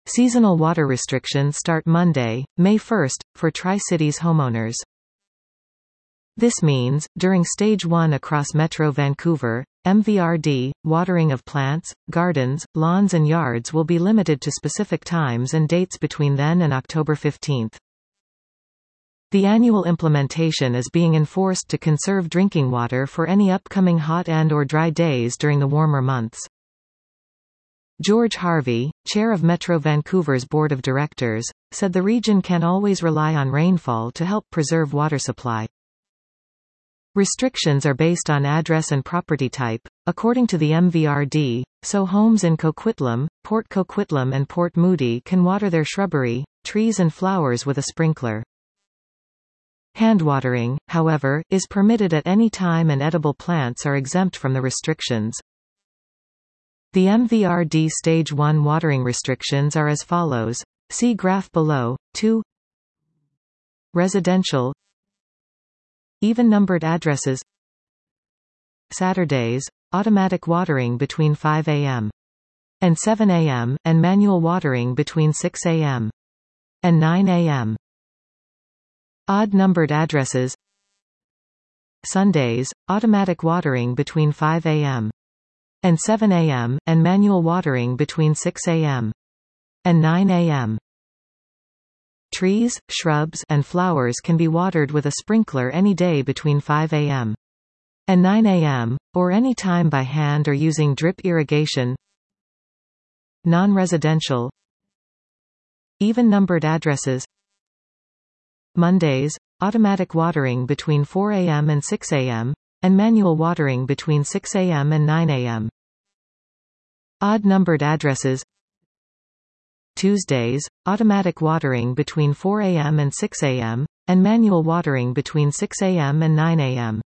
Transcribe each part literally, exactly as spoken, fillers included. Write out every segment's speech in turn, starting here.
Seasonal water restrictions start Monday, May first, for Tri-Cities homeowners. This means, during Stage one across Metro Vancouver, M V R D, watering of plants, gardens, lawns and yards will be limited to specific times and dates between then and October fifteenth. The annual implementation is being enforced to conserve drinking water for any upcoming hot and or dry days during the warmer months. George Harvey, chair of Metro Vancouver's board of directors, said the region can't always rely on rainfall to help preserve water supply. Restrictions are based on address and property type, according to the M V R D, so homes in Coquitlam, Port Coquitlam and Port Moody can water their shrubbery, trees and flowers with a sprinkler. Hand watering, however, is permitted at any time and edible plants are exempt from the restrictions. The M V R D Stage one watering restrictions are as follows. See graph below. two Residential. Even-numbered addresses. Saturdays, automatic watering between five A M and seven A M, and manual watering between six A M and nine A M Odd-numbered addresses. Sundays, automatic watering between five A M and seven A M, and manual watering between six A M and nine A M Trees, shrubs, and flowers can be watered with a sprinkler any day between five A M and nine A M, or any time by hand or using drip irrigation. Non-residential. Even-numbered addresses. Mondays, automatic watering between four A M and six A M, and manual watering between six A M and nine A M Odd-numbered addresses. Tuesdays, automatic watering between four A M and six A M, and manual watering between six A M and nine A M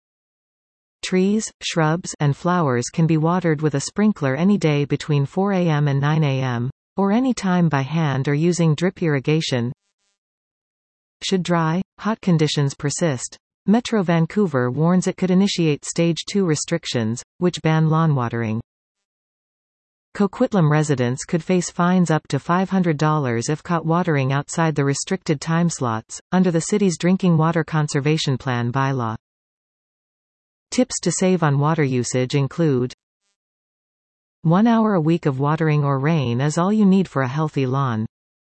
Trees, shrubs, and flowers can be watered with a sprinkler any day between four A M and nine A M, or any time by hand or using drip irrigation. Should dry, hot conditions persist, Metro Vancouver warns it could initiate Stage two restrictions, which ban lawn watering. Coquitlam residents could face fines up to five hundred dollars if caught watering outside the restricted time slots, under the city's Drinking Water Conservation Plan bylaw. Tips to save on water usage include: One hour a week of watering or rain is all you need for a healthy lawn.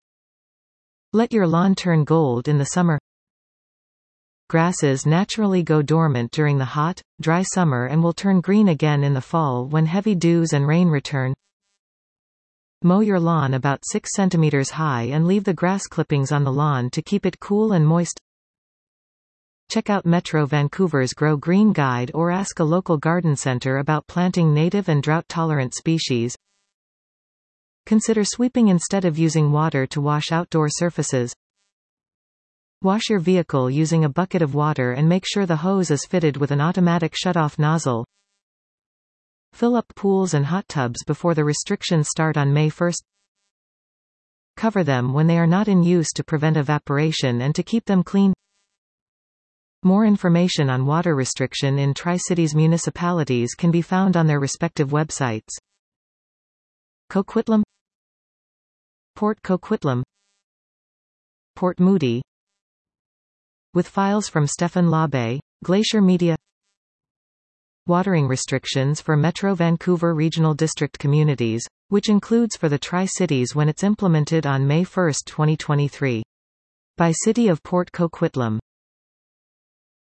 Let your lawn turn gold in the summer. Grasses naturally go dormant during the hot, dry summer and will turn green again in the fall when heavy dews and rain return. Mow your lawn about six centimeters high and leave the grass clippings on the lawn to keep it cool and moist. Check out Metro Vancouver's Grow Green Guide or ask a local garden center about planting native and drought-tolerant species. Consider sweeping instead of using water to wash outdoor surfaces. Wash your vehicle using a bucket of water and make sure the hose is fitted with an automatic shut-off nozzle. Fill up pools and hot tubs before the restrictions start on May first. Cover them when they are not in use to prevent evaporation and to keep them clean. More information on water restriction in Tri-Cities municipalities can be found on their respective websites. Coquitlam, Port Coquitlam, Port Moody. With files from Stefan Labe, Glacier Media. Watering restrictions for Metro Vancouver Regional District communities, which includes for the Tri-Cities when it's implemented on May first twenty twenty-three. By City of Port Coquitlam.